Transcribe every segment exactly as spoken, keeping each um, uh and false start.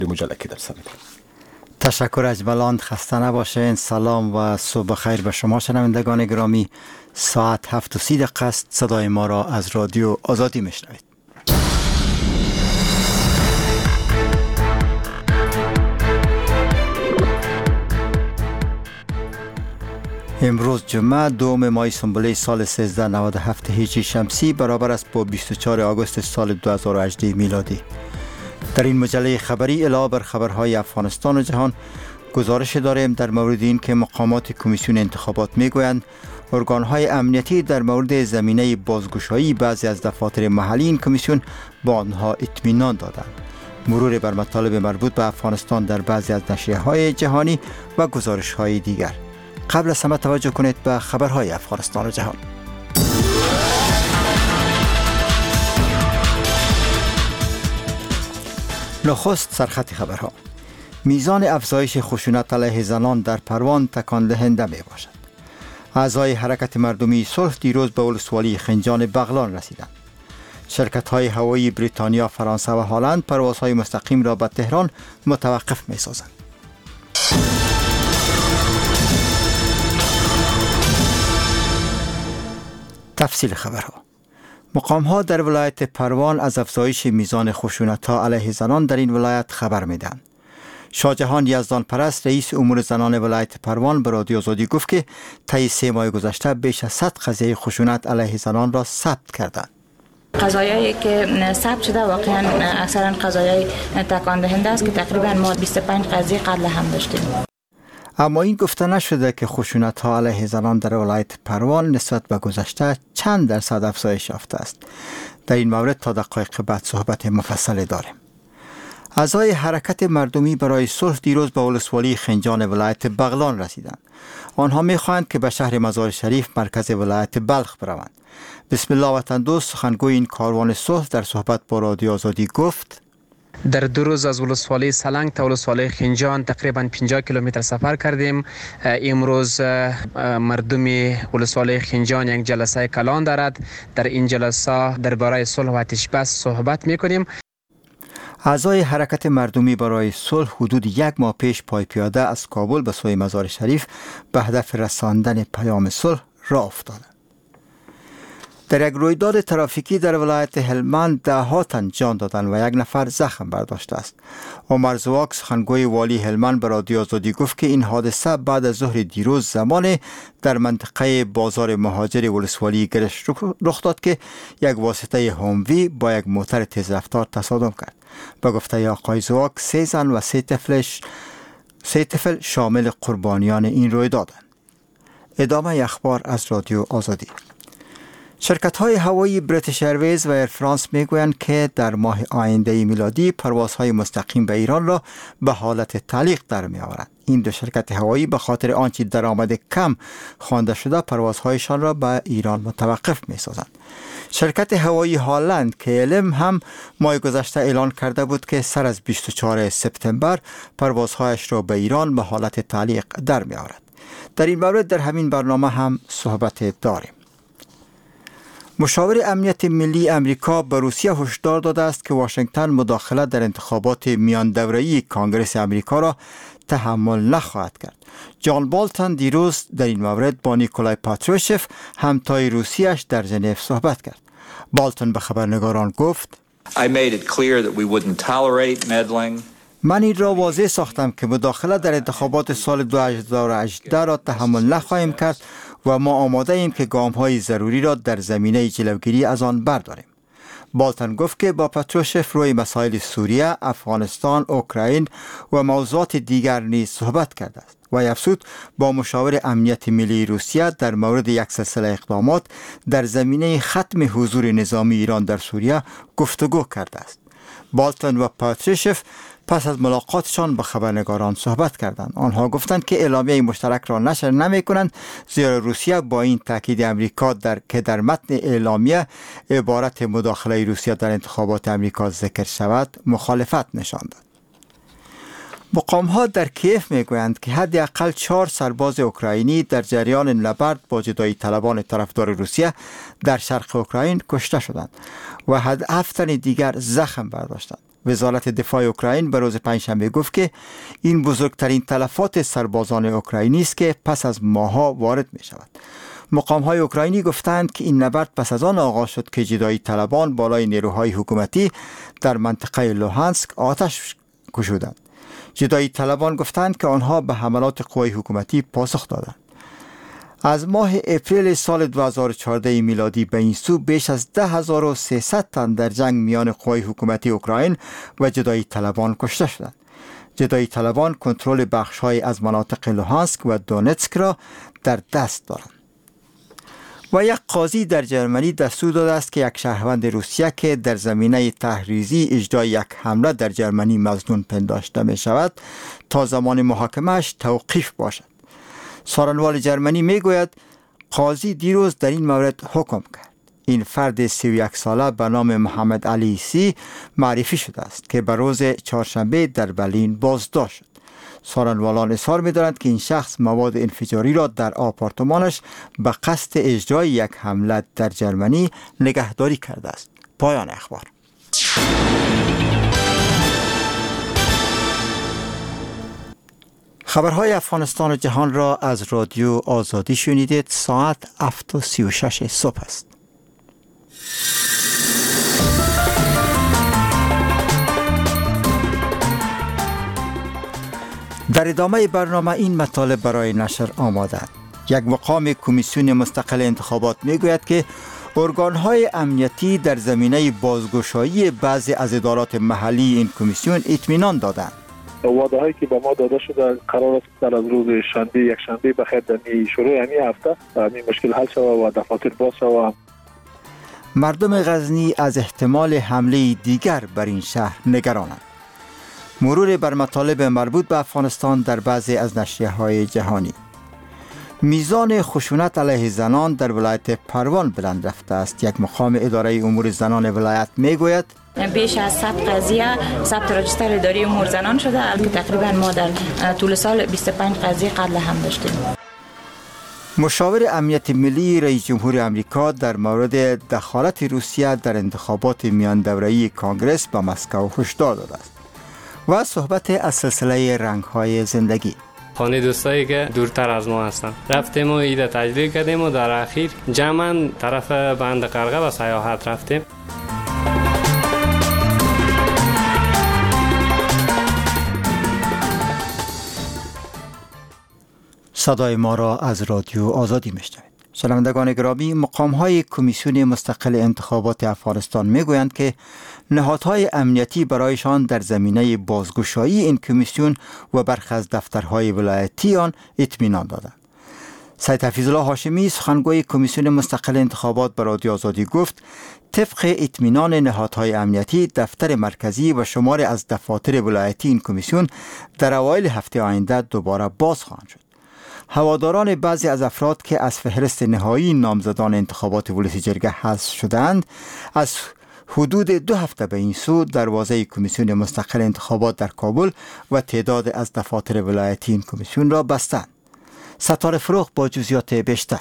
مجله که در سر تشکر اجمالاً، خسته نباشین. سلام و صبح خیر به شما شنوندگان گرامی. ساعت هفت و سی دقیقه است. صدای ما را از رادیو آزادی میشنوید. امروز جمعه دوم ماه سنبله سال سیزده نود و هفت هجری شمسی برابر است با بیست و چهارم آگوست سال دو هزار و هجده میلادی. در این مجله خبری علاوه بر خبرهای افغانستان و جهان گزارش داریم در مورد این که مقامات کمیسیون انتخابات میگویند ارگانهای امنیتی در مورد زمینه بازگشایی بعضی از دفاتر محلی این کمیسیون با آنها اطمینان دادند. مرور بر مطالب مربوط به افغانستان در بعضی از نشریه‌های جهانی و گزارش‌های دیگر. قبل از همه توجه کنید به خبرهای افغانستان و جهان. نخست سرخط خبرها. میزان افزایش خشونت علیه زنان در پروان تکان دهنده می باشد. اعضای حرکت مردمی صلح دیروز به ولسوالی خنجان بغلان رسیدند. شرکت‌های هوایی بریتانیا، فرانسه و هلند پروازهای مستقیم را به تهران متوقف می سازند. تفصیل خبرها. مقام‌ها در ولایت پروان از افزایش میزان خشونت‌ها علیه زنان در این ولایت خبر می‌دهند. شاهجهان یزدان پرست رئیس امور زنان ولایت پروان به رادیو آزادی گفت که طی سه ماه گذشته بیش از صد قضیه خشونت علیه زنان را ثبت کردند. قضایایی که ثبت شده واقعا اکثرا قضایای تکان دهنده است که تقریبا ما بیست و پنج قضیه قبل هم داشتیم. اما این گفته نشده که خشونت‌ها علیه زنان در ولایت پروان نسبت به گذشته چند درصد افزایش یافته است. در این مورد تا دقایق بعد صحبت مفصل داریم. اعضای حرکت مردمی برای صلح دیروز به ولسوالی خنجان ولایت بغلان رسیدند. آنها می‌خواهند که به شهر مزار شریف مرکز ولایت بلخ بروند. بسم الله وطن دوست سخنگوی این کاروان صلح در صحبت با رادیو آزادی گفت: در دو روز از ولسوالی سلنگ تا ولسوالی خنجان تقریبا پنجاه کیلومتر سفر کردیم. امروز مردم ولسوالی خنجان یک جلسه کلان دارد. در این جلسه درباره صلح و آتش بس صحبت می‌کنیم. اعضای حرکت مردمی برای صلح حدود یک ماه پیش پای پیاده از کابل به سوی مزار شریف به هدف رساندن پیام صلح راه افتادند. در یک رویداد ترافیکی در ولایت هلمند ده ها تن جان دادند و یک نفر زخم برداشته است. عمر زواک سخنگوی والی هلمند به رادیو آزادی گفت که این حادثه بعد از ظهر دیروز زمان در منطقه بازار مهاجر ولسوالی گرش رخ داد که یک واسطه هوموی با یک موتر تیزرفتار تصادم کرد. به گفته آقای زواک سه زن و سه طفلش سه طفل شامل قربانیان این رویدادند. ادامه اخبار از رادیو آزادی. شرکت‌های هوایی بریتیش ایرویز و ایر فرانس میگویند که در ماه آینده میلادی پروازهای مستقیم به ایران را به حالت تعلیق در می‌آورند. این دو شرکت هوایی به خاطر آنچه درآمد کم خوانده شده پروازهایشان را به ایران متوقف می‌سازند. شرکت هوایی هالند که الم هم ماه گذشته اعلان کرده بود که سر از بیست و چهارم سپتامبر پروازهایش را به ایران به حالت تعلیق در می‌آورد. در این مورد در همین برنامه هم صحبت داریم. مشاور امنیت ملی امریکا به روسیه هشدار داده است که واشنگتن مداخله در انتخابات میان دوره‌ای کانگرس امریکا را تحمل نخواهد کرد. جان بالتون دیروز در این مورد با نیکولای پاتروشف همتای روسیه‌اش در ژنو صحبت کرد. بالتون به خبرنگاران گفت: I made it clear that we wouldn't tolerate meddling. من این را واضح ساختم که مداخله در انتخابات سال دو هزار و هجده را تحمل نخواهیم کرد و ما آماده ایم که گام‌های ضروری را در زمینه جلوگیری از آن برداریم. بالتون گفت که با پاتروشف روی مسائل سوریه، افغانستان، اوکراین و موضوعات دیگر نیز صحبت کرده است و افزود با مشاور امنیت ملی روسیه در مورد یک سلسله اقدامات در زمینه ختم حضور نظامی ایران در سوریه گفتگو کرده است. بالتون و پاتروشف پس از ملاقاتشان با خبرنگاران صحبت کردند. آنها گفتند که اعلامیه مشترک را نشر نمی کنند زیرا روسیه با این تاکید امریکا در که در متن اعلامیه عبارت مداخله روسیه در انتخابات امریکا ذکر شود مخالفت نشان داد. مقام‌ها در کیف میگویند که حداقل چهار سرباز اوکراینی در جریان نبرد با جدایی طلبان طرفدار روسیه در شرق اوکراین کشته شدند و هفت تن دیگر زخم برداشتند. وزارت دفاع اوکراین به روز پنجشنبه گفت که این بزرگترین تلفات سربازان اوکراینی است که پس از ماه‌ها وارد می شود. مقام‌های اوکراینی گفتند که این نبرد پس از آن آغاز شد که جدایی طلبان بالای نیروهای حکومتی در منطقه لوهانسک آتش گشودند. جدایی طلبان گفتند که آنها به حملات قوای حکومتی پاسخ دادند. از ماه اپریل سال دو هزار و چهارده میلادی به این سو بیش از ده هزار و سیصد تن در جنگ میان قوای حکومتی اوکراین و جدایی طلبان کشته شدند. جدایی طلبان کنترل بخش‌های از مناطق لوهانسک و دونتسک را در دست دارند. و یک قاضی در جرمنی دستور داده است که یک شهروند روسیه که در زمینه تحریزی اجرای یک حمله در جرمنی مظنون پنداشته می شود تا زمان محاکمه‌اش توقیف باشد. سارنوال جرمنی می گوید قاضی دیروز در این مورد حکم کرد. این فرد سی و یک ساله به نام محمد علی سی معرفی شده است که به روز چهارشنبه در برلین بازداشت شد. سارنوالان اظهار می دارند که این شخص مواد انفجاری را در آپارتمانش به قصد اجرای یک حمله در جرمنی نگهداری کرده است. پایان اخبار. خبرهای افغانستان و جهان را از رادیو آزادی شنیدید. ساعت هفت و سی و شش صبح است. در ادامه برنامه این مطالب برای نشر آماده. یک مقام کمیسیون مستقل انتخابات میگوید که ارگان‌های امنیتی در زمینه بازگشایی بعضی از ادارات محلی این کمیسیون اطمینان دادند. وعده‌هایی که به ما داده شده قرار است در از روز شنبه یک شنبه بخیر در شروع همین هفته همین مشکل حل شود و دفاتر باز شود. مردم غزنی از احتمال حمله دیگر بر این شهر نگرانند. مرور بر مطالب مربوط به افغانستان در بعضی از نشریه‌های جهانی. میزان خشونت علیه زنان در ولایت پروان بلند رفته است. یک مقام اداره امور زنان ولایت میگوید بیش از صد قضیه ثبت راجستر اداری امور زنان شده که تقریبا ما در طول سال بیست و پنج قضیه قتل هم داشتیم. مشاور امنیت ملی رئیس جمهور آمریکا در مورد دخالت روسیه در انتخابات میان دوره‌ای کانگرس به مسکو هشدار داده است. و صحبت از سلسله رنگ‌های زندگی. خانه دوستایی که دورتر از ما هستن رفتیم و ایده تجلیل کردیم و در اخیر جمعاً طرف بند قرقه و سیاحت رفتیم. صدای ما را از رادیو آزادی میشنوید. شنوندگان گرامی، مقام‌های کمیسیون مستقل انتخابات افغانستان میگویند که نهادهای امنیتی برایشان در زمینه بازگشایی این کمیسیون و برخی از دفترهای ولایتی آن اطمینان دادند. سید حفیظالله هاشمی سخنگوی کمیسیون مستقل انتخابات به رادیو آزادی گفت طبق اطمینان نهادهای امنیتی دفتر مرکزی و شماری از دفاتر ولایتی این کمیسیون در اوایل هفته آینده دوباره باز خواهند شد. هواداران بعضی از افراد که از فهرست نهایی نامزدان انتخابات ولسی جرگه حذف شدند از حدود دو هفته به این سو دروازه کمیسیون مستقل انتخابات در کابل و تعداد از دفاتر ولایتی این کمیسیون را بستند. ستاره فروغ با جزئیات بیشتر.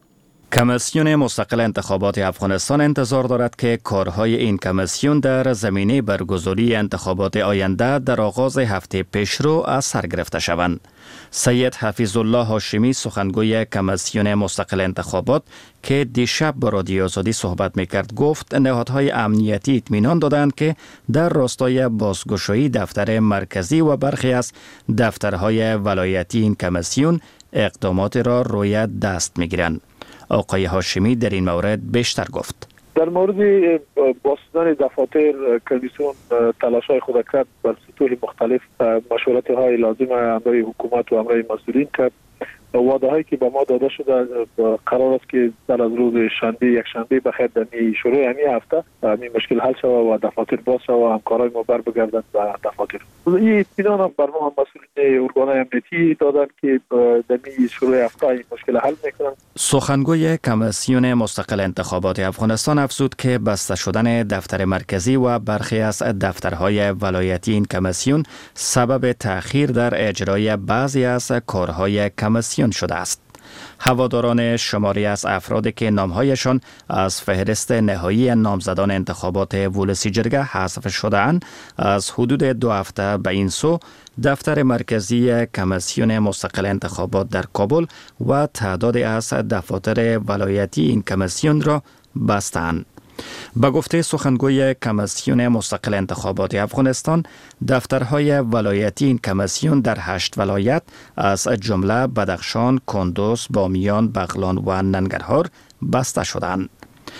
کمیسیون مستقل انتخابات افغانستان انتظار دارد که کارهای این کمیسیون در زمینه برگزاری انتخابات آینده در آغاز هفته پیشرو از سر گرفته شوند. سید حفیظالله هاشمی سخنگوی کمیسیون مستقل انتخابات که دیشب با رادیو آزادی صحبت میکرد گفت نهادهای امنیتی اطمینان دادند که در راستای بازگشایی دفتر مرکزی و برخی از دفترهای ولایتی این کمیسیون اقدامات را روی دست میگیرند. آقای هاشمی در این مورد بیشتر گفت. در مورد بازداشتن دفاتر کمیسیون تلاش‌های خود کرد بر سطوح مختلف مشورت‌های لازم امرای حکومت و امرای مسئولین کرد. وعده‌هایی که به ما داده شده قرار است که در از روز شنبه یک شنبه بخیر در شروع همین هفته همین مشکل حل شود و دفاتر باز شود و همکارای ما بر بگردند به دفاتر. این اطمینان هم بر ما مسئولین ارگان‌های امنیتی دادند که در شروع هفته این مشکل حل می‌کنند. سخنگوی کمیسیون مستقل انتخابات افغانستان افزود که بسته شدن دفتر مرکزی و برخی از دفترهای ولایتی این کمیسیون سبب تأخیر در اجرای بعضی از کارهای کمیسیون شده است. هواداران شماری از افرادی که نامهایشان از فهرست نهایی نامزدان انتخابات ولسی جرگه حذف شده‌اند از حدود دو هفته به این سو دفتر مرکزی کمیسیون مستقل انتخابات در کابل و تعدادی از دفاتر ولایتی این کمیسیون را بستند. به گفته سخنگوی کمیسیون مستقل انتخابات افغانستان، دفترهای ولایتی این کمیسیون در هشت ولایت از جمله بدخشان، کندوز، بامیان، بغلان و ننگرهار بسته شدند.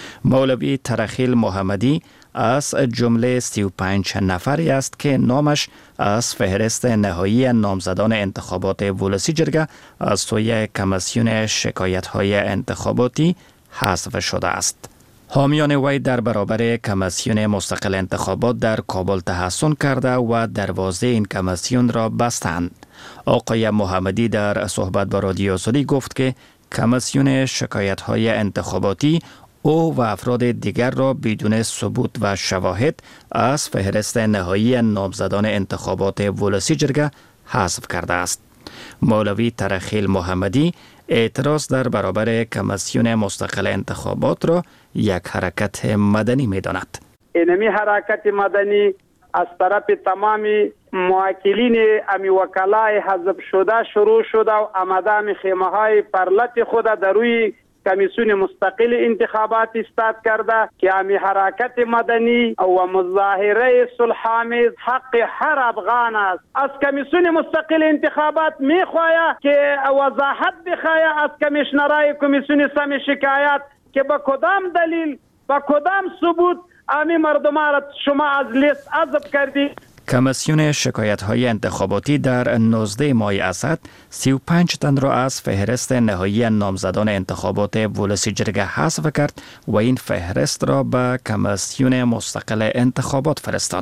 مولوی ترخیل محمدی از جمله سی و پنج نفری است که نامش از فهرست نهایی نامزدان انتخابات ولسی جرگه از سوی کمیسیون شکایت‌های انتخاباتی حذف شده است. حامیان وی در برابر کمیسیون مستقل انتخابات در کابل تحصن کرده و دروازه این کمیسیون را بستند. آقای محمدی در صحبت با رادیو آزادی گفت که کمیسیون شکایت‌های انتخاباتی او و افراد دیگر را بدون ثبوت و شواهد از فهرست نهایی نامزدان انتخابات ولسی جرگه حذف کرده است. مولوی ترخیل محمدی اعتراض در برابر کمیسیون مستقل انتخابات را یک حرکت مدنی می داند. اینمی حرکت مدنی از طرف تمامی موکلین امی وکلای حذف شده شروع شده و آمده خیمه های پرلت خود در روی کمیسیون مستقل انتخابات استاد کرده که امی حرکت مدنی و مظاهره صلح‌آمیز حق هر افغان است. از کمیسیون مستقل انتخابات میخواهد که وضاحت بخواهد از کمیشنرای کمیسیون سم شکایت که با کدام دلیل با کدام ثبوت امی مردم را شما از لیست حذف کردید. کمیسیون شکایت‌های انتخاباتی در نوزده ماه اسد سی و پنج تن را از فهرست نهایی نامزدان انتخابات ولسی جرگه حذف کرد و این فهرست را به کمیسیون مستقل انتخابات فرستاد.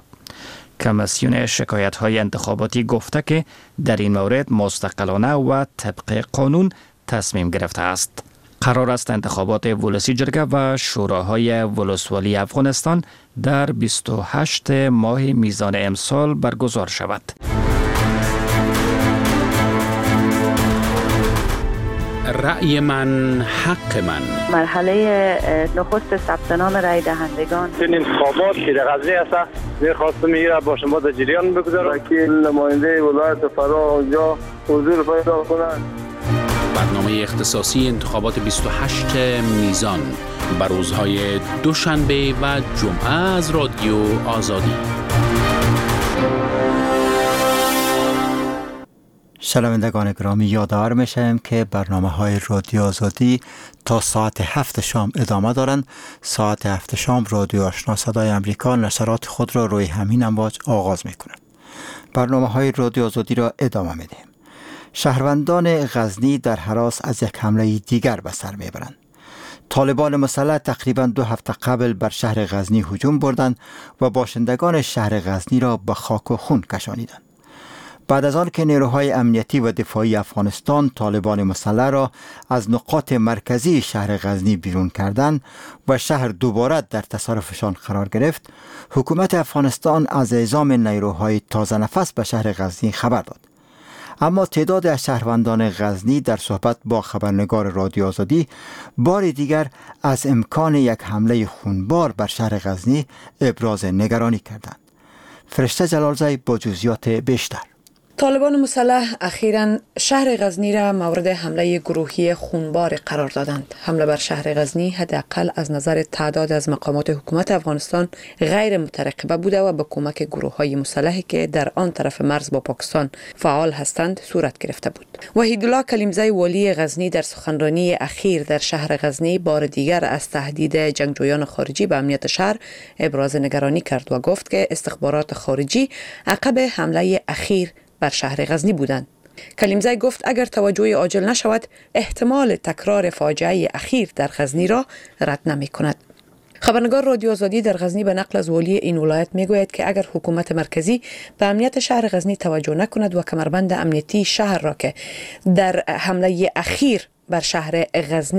کمیسیون شکایت‌های انتخاباتی گفته که در این مورد مستقلانه و طبق قانون تصمیم گرفته است. قرار است انتخابات ولسی جرگه و شوراهای ولسوالی افغانستان در بیست و هشتم ماه میزان امسال برگزار شود. رأی من حق من. مرحله نخست ثبت نام رای دهندگان. این انتخابات که در غزنی است می‌خواستم میره با شما در جریان بگذارم که نماینده ولایت فرا اونجا حضور پیدا کنند. برنامه اختصاصی انتخابات بیست و هشتم میزان بر روزهای دوشنبه و جمعه از رادیو آزادی. شنوندگان گرامی، یادآور میشم که برنامه های رادیو آزادی تا ساعت هفت شام ادامه دارند. ساعت هفت شام رادیو آشنا صدای امریکا نشرات خود را روی همین امواج آغاز میکند. برنامه های رادیو آزادی را ادامه میدهیم. شهروندان غزنی در هراس از یک حمله دیگر به سر میبرند. طالبان مسلح تقریبا دو هفته قبل بر شهر غزنی هجوم بردند و باشندگان شهر غزنی را به خاک و خون کشانیدند. بعد از آن که نیروهای امنیتی و دفاعی افغانستان طالبان مسلح را از نقاط مرکزی شهر غزنی بیرون کردند و شهر دوباره در تصرفشان قرار گرفت، حکومت افغانستان از اعزام نیروهای تازه نفس به شهر غزنی خبر داد. اما تعداد از شهروندان غزنی در صحبت با خبرنگار رادیو آزادی بار دیگر از امکان یک حمله خونبار بر شهر غزنی ابراز نگرانی کردند. فرشته جلالزی با جزئیات بیشتر. طالبان مسلح اخیراً شهر غزنی را مورد حمله گروهی خونبار قرار دادند. حمله بر شهر غزنی حداقل از نظر تعداد از مقامات حکومت افغانستان غیر مترقبه بوده و با کمک گروه‌های مسلحی که در آن طرف مرز با پاکستان فعال هستند صورت گرفته بود. وحیدالله کلیمزی والی غزنی در سخنرانی اخیر در شهر غزنی بار دیگر از تهدید جنگجویان خارجی به امنیت شهر ابراز نگرانی کرد و گفت که استخبارات خارجی عقب حمله اخیر بر شهر غزنی بودند. کلیمزی گفت اگر توجه عاجل نشود احتمال تکرار فاجعه اخیر در غزنی را رد نمی کند. خبرنگار رادیو آزادی در غزنی به نقل از والی این ولایت می گوید که اگر حکومت مرکزی به امنیت شهر غزنی توجه نکند و کمربند امنیتی شهر را که در حمله اخیر بر شهر غزنی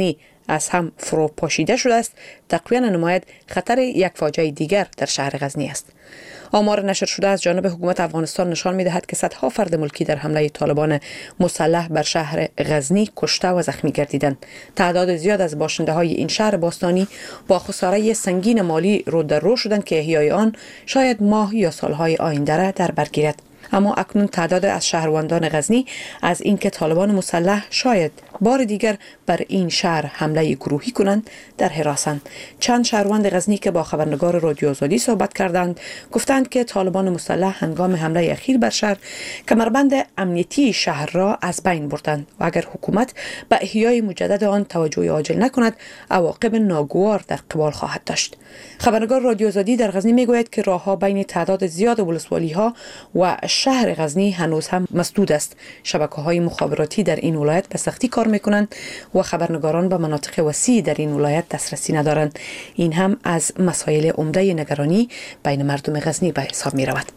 از هم فرو پاشیده شده است، تقریبا نماید خطر یک فاجعه دیگر در شهر غزنی است. آمار نشر شده از جانب حکومت افغانستان نشان می‌دهد که صدها فرد ملکی در حمله طالبان مسلح بر شهر غزنی کشته و زخمی گردیدند. تعداد زیاد از باشنده‌های این شهر باستانی با خساره سنگین مالی رو در رو شدند که احیای آن شاید ماه یا سالهای آینده را در بر گیرد. اما اکنون تعداد از شهروندان غزنی از اینکه طالبان مسلح شاید بار دیگر بر این شهر حمله گروهی کنند در حراسند. چند شهروند غزنی که با خبرنگار رادیو آزادی صحبت کردند گفتند که طالبان مسلح هنگام حمله اخیر بر شهر کمربند امنیتی شهر را از بین بردند و اگر حکومت به احیای مجدد آن توجه عاجل نکند عواقب ناگوار در قبال خواهد داشت. خبرنگار رادیو آزادی در غزنی میگوید که راهها بین تعداد زیاد ولسوالی‌ها و شهر غزنی هنوز هم مسدود است. شبکه‌های مخابراتی در این ولایت به سختی کار میکنند و خبرنگاران به مناطق وسیع در این ولایت دسترسی ندارند. این هم از مسائل عمده نگرانی بین مردم غزنی به حساب می رود.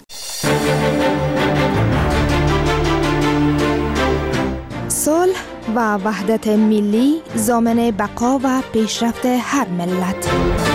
صلح و وحدت ملی ضامن بقا و پیشرفت هر ملت.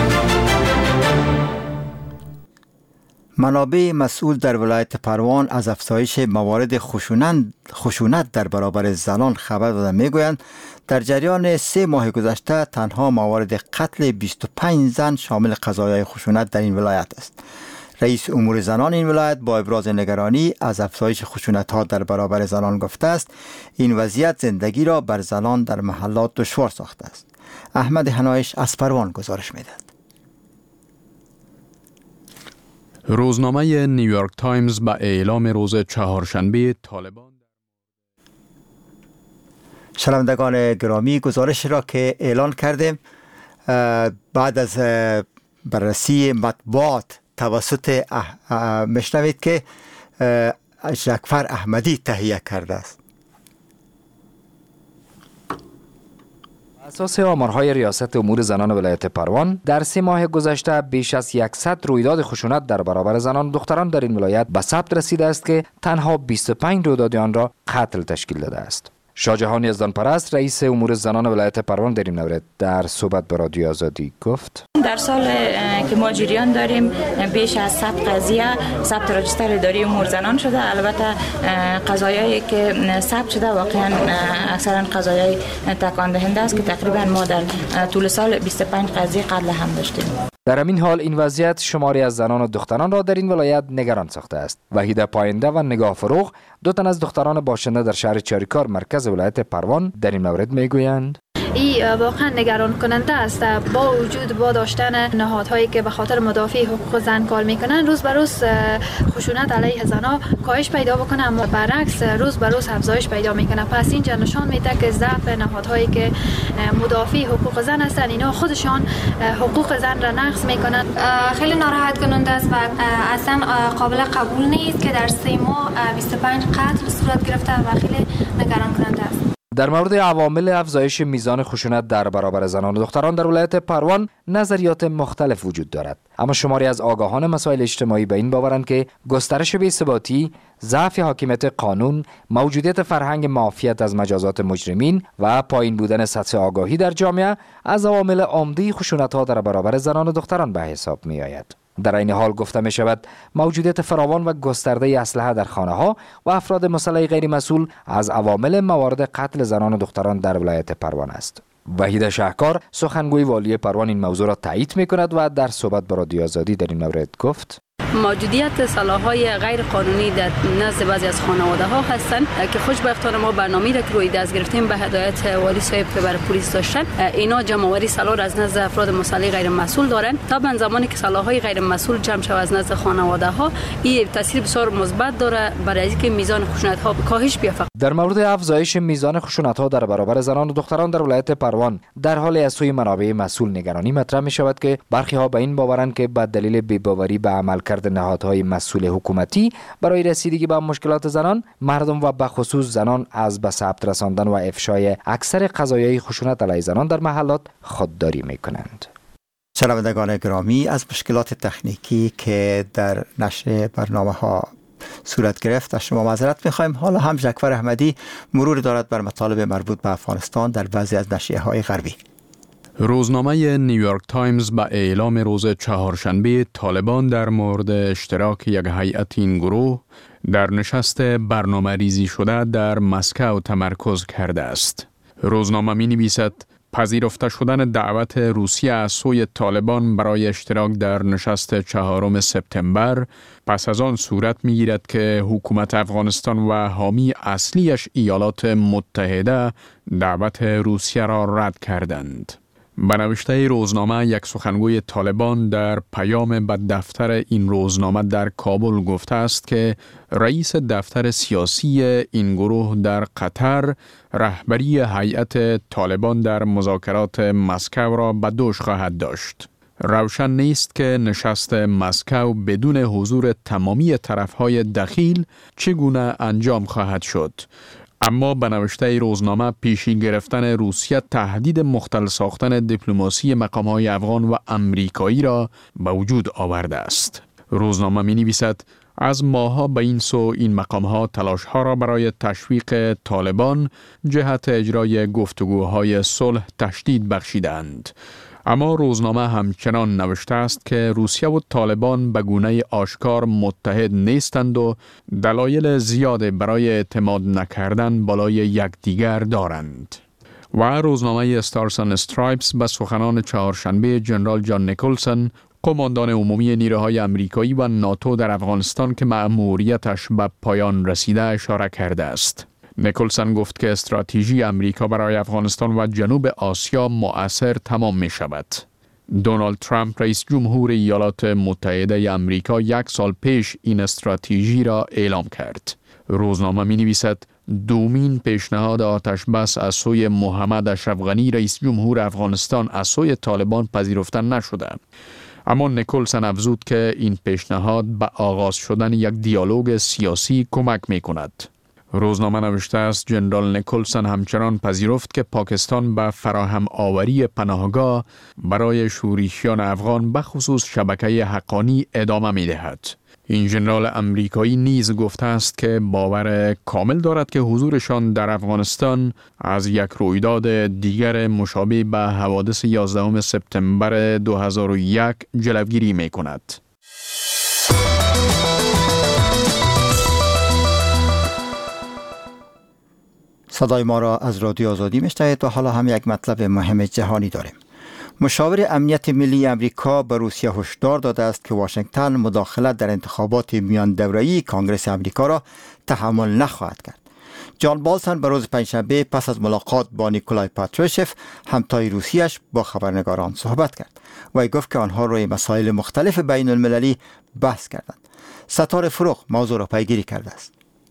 منابع مسئول در ولایت پروان از افزایش موارد خشونت در برابر زنان خبر داده میگویند در جریان سه ماه گذشته تنها موارد قتل بیست و پنج زن شامل قضایای خشونت در این ولایت است. رئیس امور زنان این ولایت با ابراز نگرانی از افزایش خشونت ها در برابر زنان گفته است این وضعیت زندگی را بر زنان در محلات دشوار ساخته است. احمد حنایش از پروان گزارش می‌دهد. روزنامه نیویورک تایمز به اعلام روز چهارشنبه طالبان شنوندگان گرامی گزارش را که اعلان کردیم بعد از بررسی مطبوعات توسط مشنوید که جعفر احمدی تهیه کرده است. اساس آمارهای ریاست امور زنان ولایت پروان در سه ماه گذشته بیش از صد رویداد خشونت در برابر زنان و دختران در این ولایت به ثبت رسیده است که تنها بیست و پنج رویداد آن را قتل تشکیل داده است. شاهجهان یزدان پرست رئیس امور زنان ولایت پروان در این مورد در صحبت با رادیو آزادی گفت: در سال که ما جریان داریم بیش از صد قضیه ثبت راجستر اداری امور زنان شده. البته قضایایی که ثبت شده واقعا اکثرا قضایای تکان دهنده است که تقریبا ما در طول سال بیست و پنج قضیه قتل هم داشتیم. در همین حال این وضعیت شماری از زنان و دختران را در این ولایت نگران ساخته است. وحیده پاینده و نگاه فروغ دو تن از دختران باشنده در شهر چاریکار مرکز ولایت پروان در این مورد میگویند: این واقعا نگران کننده است. با وجود با داشتن نهادهایی که به خاطر مدافع حقوق زن کار میکنن روز به روز خشونت علیه زنها کاهش پیدا بکنه، اما برعکس روز به روز افزایش پیدا میکنه. پس اینجا نشان میده که ضعف نهادهایی که مدافع حقوق زن هستن اینا خودشان حقوق زن را نقض میکنن. خیلی ناراحت کننده است و اصلا قابل قبول نیست که در سه ماه بیست و پنج قتل صورت گرفته و خیلی نگران کننده است. در مورد عوامل افزایش میزان خشونت در برابر زنان و دختران در ولایت پروان نظریات مختلف وجود دارد، اما شماری از آگاهان مسائل اجتماعی به این باورند که گسترش بی‌ثباتی، ضعف حاکمیت قانون، موجودیت فرهنگ معافیت از مجازات مجرمین و پایین بودن سطح آگاهی در جامعه از عوامل عمده خشونت‌ها در برابر زنان و دختران به حساب می‌آید. در این حال گفته می شود موجودیت فراوان و گسترده اسلحه در خانه ها و افراد مسلح غیر مسئول از عوامل موارد قتل زنان و دختران در ولایت پروان است. وحید شهکار سخنگوی والی پروان این موضوع را تایید می کند و در صحبت با رادیو آزادی در این مورد گفت: موجودیت سلاح‌های غیر قانونی در نزد بعضی از خانواده‌ها هستند که خوشبختانه ما برنامه‌ای را که روی دست گرفتیم به هدایت والی صاحب که بر پلیس داشتن، اینا جمع‌آوری سلاح از نزد افراد مسلح غیر مسئول دارن. طبعا زمانی که سلاح‌های غیر مسئول جمع شود از نزد خانواده‌ها این تاثیر بسیار مثبت داره برای اینکه میزان خشونت‌ها کاهش بیافته. در مورد افزایش میزان خشونت‌ها در برابر زنان و دختران در ولایت پروان در حال از سوی منابع مسئول نگرانی مطرح می‌شود که برخی‌ها به این باورند که به دلیل بی‌باوری به عمل کرده نهادهای مسئول حکومتی برای رسیدگی به مشکلات زنان، مردم و به خصوص زنان از به ثبت رساندن و افشای اکثر قضایای خشونت علیه زنان در محلات خودداری می‌کنند. شنوندگان گرامی، از مشکلات تکنیکی که در نشر برنامه‌ها صورت گرفت از شما معذرت می‌خوایم. حالا هم جعفر احمدی مرور دارد بر مطالب مربوط به افغانستان در بعضی از نشریه‌های غربی. روزنامه نیویورک تایمز به اعلام روز چهارشنبه طالبان در مورد اشتراک یک هیئت این گروه در نشست برنامه ریزی شده در مسکو تمرکز کرده است. روزنامه می نویسد پذیرفته شدن دعوت روسیه از سوی طالبان برای اشتراک در نشست چهارم سپتامبر پس از آن صورت می گیرد که حکومت افغانستان و حامی اصلیش ایالات متحده دعوت روسیه را رد کردند. به نوشته روزنامه یک سخنگوی طالبان در پیام به دفتر این روزنامه در کابل گفته است که رئیس دفتر سیاسی این گروه در قطر رهبری هیئت طالبان در مذاکرات مسکو را به دوش خواهد داشت. روشن نیست که نشست مسکو بدون حضور تمامی طرفهای دخیل چگونه انجام خواهد شد. اما به نوشته روزنامه پیشی گرفتن روسیه تهدید مختل ساختن دیپلماسی مقام‌های افغان و امریکایی را به وجود آورده است. روزنامه می نویسد از ماه‌ها به این سو این مقام‌ها تلاش‌ها را برای تشویق طالبان جهت اجرای گفتگوهای صلح تشدید بخشیدند. اما روزنامه همچنان نوشته است که روسیه و طالبان به گونه آشکار متحد نیستند و دلایل زیاد برای اعتماد نکردن بالای یکدیگر دارند. و روزنامه استارز اند استرایپس به سخنان چهارشنبه جنرال جان نیکلسون، قماندان عمومی نیروهای امریکایی و ناتو در افغانستان که مأموریتش به پایان رسیده اشاره کرده است. نیکلسون گفت که استراتژی امریکا برای افغانستان و جنوب آسیا مؤثر تمام می شود. دونالد ترامپ رئیس جمهور ایالات متحده امریکا یک سال پیش این استراتژی را اعلام کرد. روزنامه می نویسد دومین پیشنهاد آتش بس از سوی محمد اشرف غنی رئیس جمهور افغانستان از سوی طالبان پذیرفته نشده. اما نیکلسون افزود که این پیشنهاد به آغاز شدن یک دیالوگ سیاسی کمک می کند. روزنامه نوشته است جنرال نیکلسون همچنان پذیرفت که پاکستان به فراهم آوری پناهگاه برای شورشیان افغان به خصوص شبکه حقانی ادامه می دهد. این ژنرال امریکایی نیز گفته است که باور کامل دارد که حضورشان در افغانستان از یک رویداد دیگر مشابه به حوادث یازدهم سپتامبر دو هزار و یک جلوگیری می کند. صدای ما را از رادیو آزادی میشنوید و حالا هم یک مطلب مهم جهانی داریم. مشاور امنیت ملی امریکا به روسیه هشدار داده است که واشنگتن مداخلت در انتخابات میان دوره‌ای کانگرس امریکا را تحمل نخواهد کرد. جان بالتون به روز پنجشنبه پس از ملاقات با نیکولای پاتروشف همتای روسیه‌اش با خبرنگاران صحبت کرد و گفت که آنها روی مسائل مختلف بین المللی بحث کردند. ستاره فروغ موضوع را پیگیری کرده است.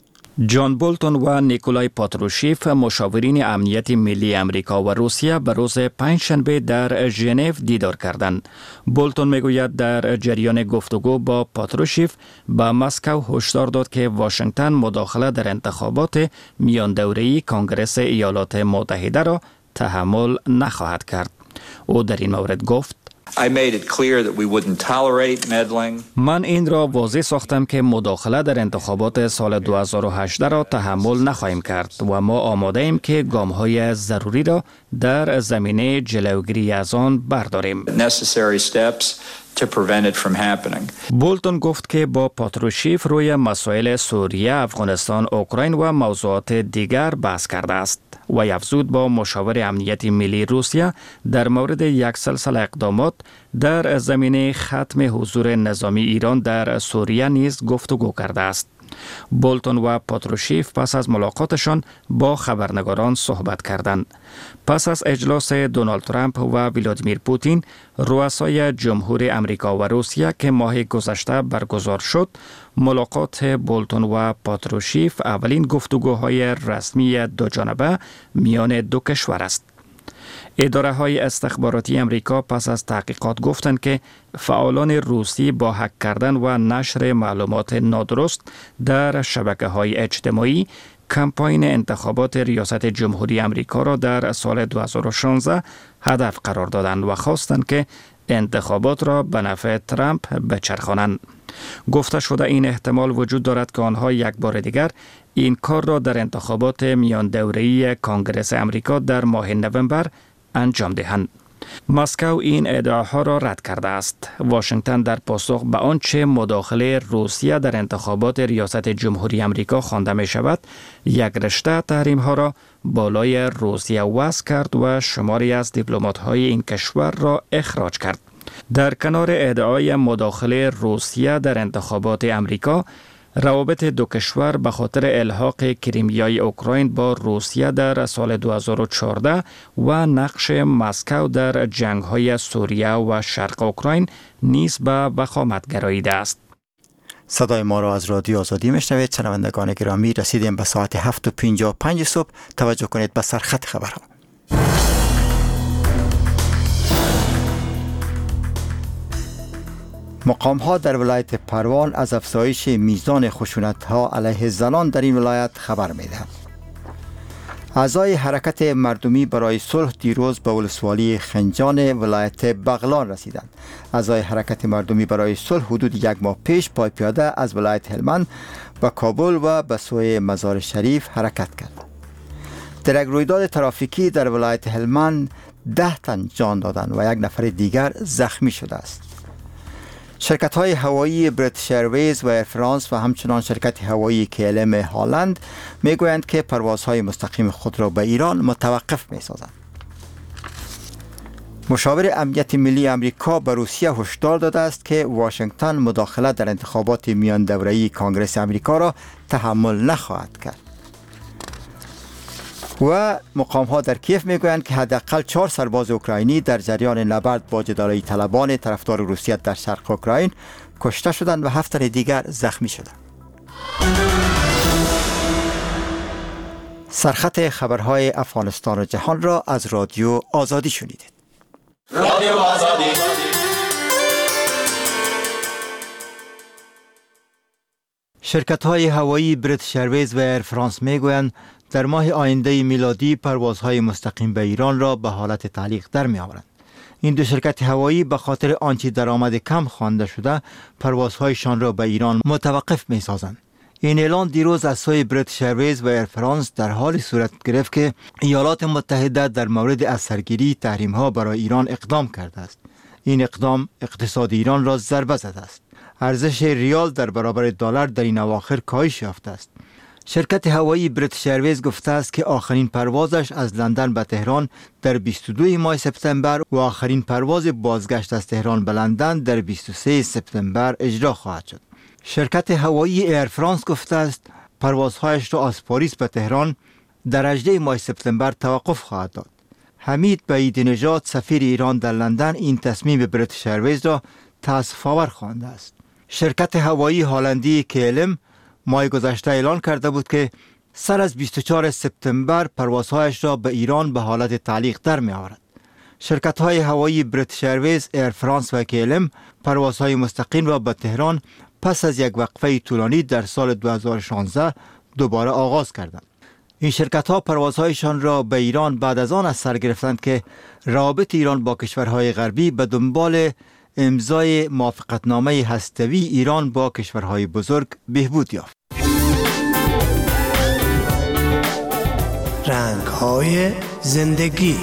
جان بولتون و نیکولای پاتروشیف مشاورین امنیت ملی امریکا و روسیه به روز پنجشنبه در ژنو دیدار کردند. بولتون میگوید در جریان گفتگو با پاتروشیف به مسکو هشدار داد که واشنگتن مداخله در انتخابات میان دوره‌ای کانگرس ایالات متحده را تحمل نخواهد کرد. او در این مورد گفت I made it clear that we wouldn't tolerate meddling. من این را واضح ساختم که مداخله در انتخابات سال دو هزار و هجده را تحمل نخواهیم کرد و ما آماده ایم که گام‌های ضروری را در زمینه جلوگیری از آن برداریم. Necessary steps to prevent it from happening. بولتون گفت که با پاتروشیف روی مسائل سوریه، افغانستان، اوکراین و موضوعات دیگر بحث کرده است و افزود با مشاور امنیت ملی روسیه در مورد یک سلسله اقدامات در زمینه ختم حضور نظامی ایران در سوریه نیز گفتگو کرده است. بولتون و پاتروشیف پس از ملاقاتشان با خبرنگاران صحبت کردند. پس از اجلاس دونالد ترامپ و ولادیمیر پوتین، رؤسای جمهور امریکا و روسیه که ماه گذشته برگزار شد، ملاقات بولتون و پاتروشیف اولین گفتگوهای رسمی دو جانبه میان دو کشور است. اداره های استخباراتی امریکا پس از تحقیقات گفتند که فعالان روسی با هک کردن و نشر معلومات نادرست در شبکه های اجتماعی کمپاین انتخابات ریاست جمهوری امریکا را در سال دو هزار و شانزده هدف قرار دادند و خواستند که انتخابات را به نفع ترامپ بچرخانند. گفته شده این احتمال وجود دارد که آنها یک بار دیگر این کار را در انتخابات میان دوره‌ای کانگرس امریکا در ماه نوامبر انجام دهند. مسکو این ادعاها را رد کرده است. واشنگتن در پاسخ به آنچه مداخله روسیه در انتخابات ریاست جمهوری آمریکا خوانده می شود، یک رشته تحریم ها را بالای روسیه وضع کرد و شماری از دیپلمات های این کشور را اخراج کرد. در کنار ادعای مداخله روسیه در انتخابات آمریکا، روابط دو کشور به خاطر الحاق کریمیای اوکراین با روسیه در سال دو هزار و چهارده و نقش مسکو در جنگ‌های سوریه و شرق اوکراین نیز به وخامت گراییده است. صدای ما را از رادیو آزادی میشنوید. شنوندگان گرامی، رسیدیم به ساعت هفت و پنجاه و پنج صبح. توجه کنید به سرخط خبرها. مقام ها در ولایت پروان از افزایش میزان خشونت ها علیه زنان در این ولایت خبر می دهند. اعضای حرکت مردمی برای صلح دیروز به ولسوالی خنجان ولایت بغلان رسیدند. اعضای حرکت مردمی برای صلح حدود یک ماه پیش پای پیاده از ولایت هلمند به کابل و به سوی مزار شریف حرکت کردند. در یک رویداد ترافیکی در ولایت هلمند ده تن جان دادند و یک نفر دیگر زخمی شده است. شرکت های هوایی بریتیش ایرویز و ایر فرانس و همچنان شرکت هوایی کی ال ام هالند می گویند که پروازهای مستقیم خود را به ایران متوقف می سازند. مشاور امنیت ملی امریکا به روسیه هشدار داده است که واشنگتن مداخله در انتخابات میان دوره‌ای کانگرس امریکا را تحمل نخواهد کرد. و مقام ها در کیف می گویند که حداقل چهار سرباز اوکراینی در جریان نبرد با جدایی طلبان طرفدار روسیه در شرق اوکراین کشته شدند و هفت تن دیگر زخمی شدند. سرخط خبرهای افغانستان و جهان را از رادیو آزادی شنیدید. رادیو آزادی. شرکت های هوایی بریتیش ایرویز و ایر فرانس می گویند در ماه آینده میلادی پروازهای مستقیم به ایران را به حالت تعلیق در می آورند. این دو شرکت هوایی به خاطر آنچه درآمد کم خوانده شده پروازهایشان را به ایران متوقف می سازند. این اعلان دیروز از سوی بریتیش ایرویز و ایر فرانس در حال صورت گرفت که ایالات متحده در مورد از سرگیری تحریم ها برای ایران اقدام کرده است. این اقدام اقتصاد ایران را ضربه زده است. ارزش ریال در برابر دلار در این اواخر کاهش یافته است. شرکت هوایی بریتیش ایرویز گفته است که آخرین پروازش از لندن به تهران در بیست و دو ماه سپتامبر و آخرین پرواز بازگشت از تهران به لندن در بیست و سه سپتامبر اجرا خواهد شد. شرکت هوایی ایر فرانس گفته است پروازهایش را از پاریس به تهران در هجده ماه سپتامبر توقف خواهد داد. حمید بعیدی نژاد سفیر ایران در لندن این تصمیم بریتیش ایرویز را تأسف آور خوانده است. شرکت هوایی هلندی کی ال ام ماه گذشته اعلان کرده بود که سر از بیست و چهارم سپتامبر پروازهایش را به ایران به حالت تعلیق در می آورد. شرکت های هوایی بریتیش ایرویز، ایر فرانس و کی ال ام پروازهای مستقیم را به تهران پس از یک وقفه طولانی در سال دو هزار و شانزده دوباره آغاز کردند. این شرکت ها پروازهایشان را به ایران بعد از آن از سر گرفتند که روابط ایران با کشورهای غربی به دنبال امضای موافقتنامه هسته‌ای ایران با کشورهای بزرگ بهبود یافت. رنگ‌های زندگی.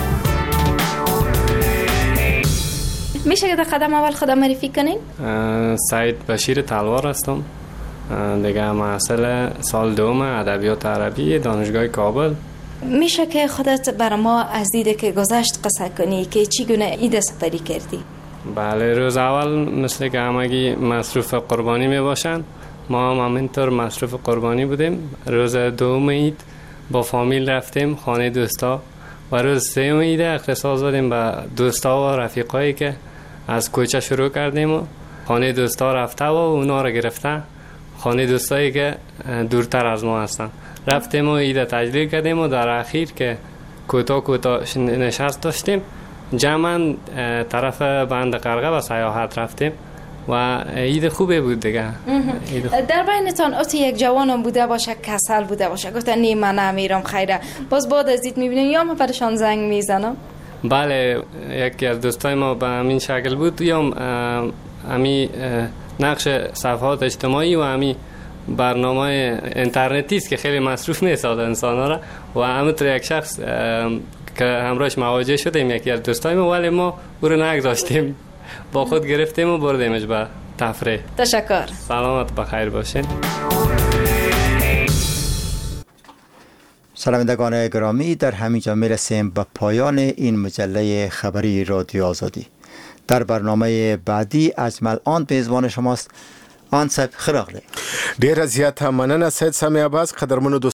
میشه که در قدم اول خودم معرفی کنین؟ سعید بشیر تلوار هستم. دیگه محصل سال دوم ادبیات عربی دانشگاه کابل. میشه که خودت بر ما از دیده که گذشت قصه کنی که چگونه عید سپری کردی؟ بله، روز اول مثل که همگی مصروف قربانی می باشن، ما هم همینطور مصروف قربانی بودیم. روز دوم عید با فامیل رفتیم خانه دوستا و روز سوم عید اختصاص دادیم به دوستا و رفیقایی که از کوچه شروع کردیم و خانه دوستا رفته و اونا رو گرفته خانه دوستایی که دورتر از ما هستن. رفتیم و عید تجلیل کردیم و در اخیر که کوتا کوتا نشست داشتیم جمعاً طرف بند قرقه و سیاحت رفتیم و عید خوبه بود دیگه. در بینتان اتی یک جوانم بوده باشه کسل بوده باشه گفتن نی من نمیرم خیره، باز بعد از دید میبینیم یا ما برشان زنگ میزنم؟ بله، یکی از دوستای ما به همین شکل بود، یا همی نقش صفحات اجتماعی و همی برنامه اینترنتی است که خیلی مصروف میسازه انسان را و همونطور یک شخص که همراهش مواجه شدیم یکی از دوستای ما، ولی ما او رو نگذاشتیم، با خود گرفتیم و بردیمش به تفریح. تشکر. سلامت بخیر باشین. شنوندگان گرامی، در همینجا میرسیم به پایان این مجله خبری رادیو آزادی. در برنامه بعدی اجمل آن میزبان شماست. آن صاحب خیلی ډیر زیات مننه سید سامی عباس. قدرمنو